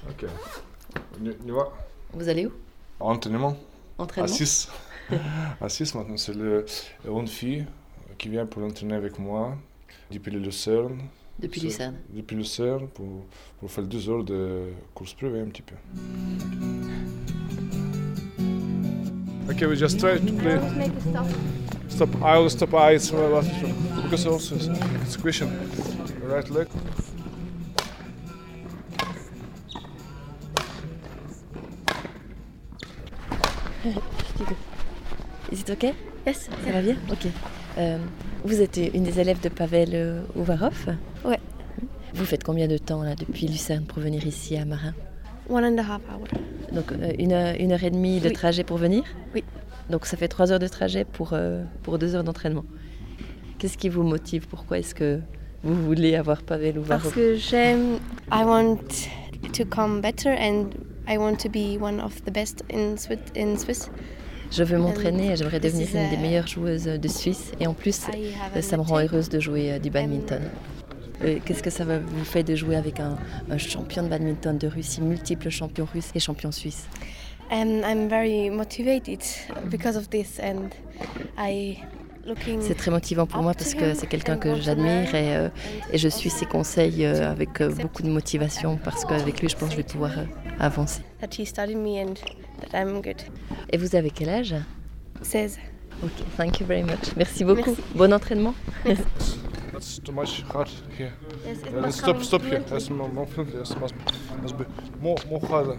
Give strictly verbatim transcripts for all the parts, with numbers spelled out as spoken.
Ok. On y va. Vous allez où? Entraînement. Entraînement. À six. À six maintenant, c'est le, une fille qui vient pour entraîner avec moi depuis le Lucerne. Depuis Lucerne. Depuis Lucerne pour, pour faire deux heures de course privée un petit peu. Okay, we just try to play. Make it stop. Stop. I will stop eyes because also it's question. Right leg. Is it okay? Yes. Ça va bien? Ok. Euh, vous êtes une des élèves de Pavel euh, Uvarov? Ouais. Vous faites combien de temps là depuis Lucerne pour venir ici à Marin? One and a half hour. Donc euh, une, heure, une heure et demie de Oui. trajet pour venir? Oui. Donc ça fait trois heures de trajet pour, euh, pour deux heures d'entraînement. Qu'est-ce qui vous motive? Pourquoi est-ce que vous voulez avoir Pavel Uvarov? Parce que j'aime. I want to come better and I want to be one of the best in Swiss. In Swiss. Je veux m'entraîner et j'aimerais This devenir is, une des uh, meilleures joueuses de Suisse. Et en plus, I have euh, a ça me rend mentor. heureuse de jouer euh, du badminton. Euh, Qu'est-ce que ça va vous fait de jouer avec un, un champion de badminton de Russie, multiple champion russe et champion suisse? And I'm very motivated because of this and I looking. C'est très motivant pour up moi to parce que him c'est quelqu'un and que want to j'admire learn et, euh, and et je suis ses conseils euh, to avec euh, accept beaucoup de motivation parce qu'avec lui, je pense que je vais pouvoir euh, avancer. That he studied me and that I'm good. Et vous avez quel âge? seize. Ok, thank you very much. Merci beaucoup. Merci. Bon entraînement. That's too much hard here. Yes, it Uh, must stop, come stop here. fluently. That's more, more fluently. Yes, must, must be more, more harder.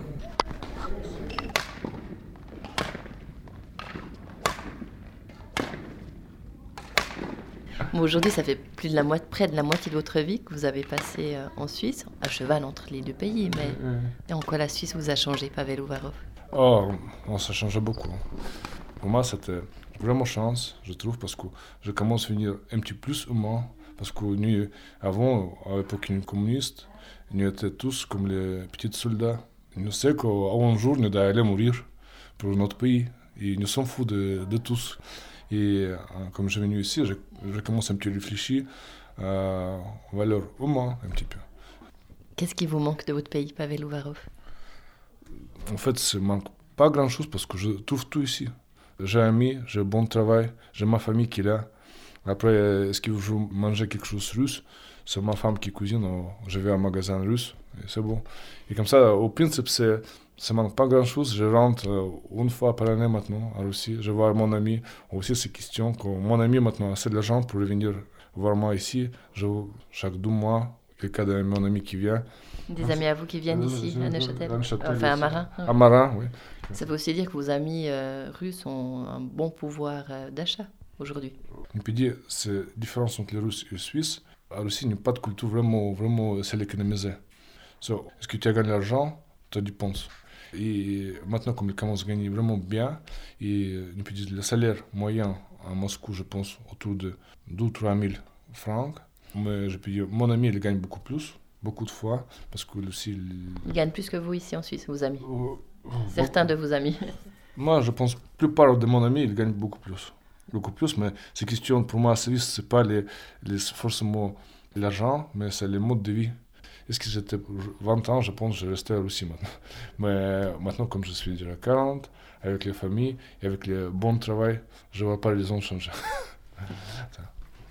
Bon, aujourd'hui, ça fait plus de la moitié, près de la moitié de votre vie que vous avez passé euh, en Suisse, à cheval entre les deux pays. Mais et en quoi la Suisse vous a changé, Pavel Uvarov? Oh, oh, ça changeait beaucoup. Pour moi, c'était vraiment chance, je trouve, parce que je commence à devenir un petit peu plus humain. Parce que nous, avant, à l'époque communiste, nous étions tous comme les petits soldats. Nous savons qu'un jour, nous allons mourir pour notre pays. Et nous sommes fous de, de tous. Et euh, comme je suis venu ici, je, je commence un petit peu à réfléchir euh, aux valeurs humaines un petit peu. Qu'est-ce qui vous manque de votre pays, Pavel Uvarov? En fait, ça ne manque pas grand-chose parce que je trouve tout ici. J'ai un ami, j'ai un bon travail, j'ai ma famille qui est là. Après, est-ce que je veux manger quelque chose de russe? C'est ma femme qui cuisine, je vais à un magasin russe, et c'est bon. Et comme ça, au principe, c'est, ça ne manque pas grand-chose. Je rentre une fois par année maintenant à Russie, je vois mon ami. Aussi, c'est question que mon ami maintenant a assez d'argent pour venir voir moi ici. Je, chaque deux mois, quelqu'un de mon ami qui vient. Des amis à vous qui viennent ici, à Neuchâtel? À Neuchâtel, Enfin, à ici. Marin. À Marin, oui. Ça veut aussi dire que vos amis euh, russes ont un bon pouvoir euh, d'achat aujourd'hui. On peut dire que c'est la différence entre les Russes et les Suisses. En Russie, il n'y a pas de culture vraiment, vraiment celle économisée. So, est-ce que tu as gagné de l'argent? Tu dépenses. Et maintenant, comme ils commencent à gagner vraiment bien, et on peut dire le salaire moyen à Moscou, je pense, autour de deux à trois mille francs. Mais je peux dire, mon ami, il gagne beaucoup plus, beaucoup de fois, parce que aussi... Il... Ils gagnent plus que vous ici en Suisse, vos amis. Oh, oh, Certains de vos amis. Moi, je pense que la plupart de mon ami, ils gagnent beaucoup plus. Beaucoup plus, mais c'est question, pour moi, ce n'est pas les, les, forcément l'argent, mais c'est le mode de vie. Est-ce que j'étais vingt ans, je pense que je restais aussi maintenant. Mais maintenant, comme je suis déjà quarante, avec les familles et avec le bon travail, je ne vois pas les raison de changer.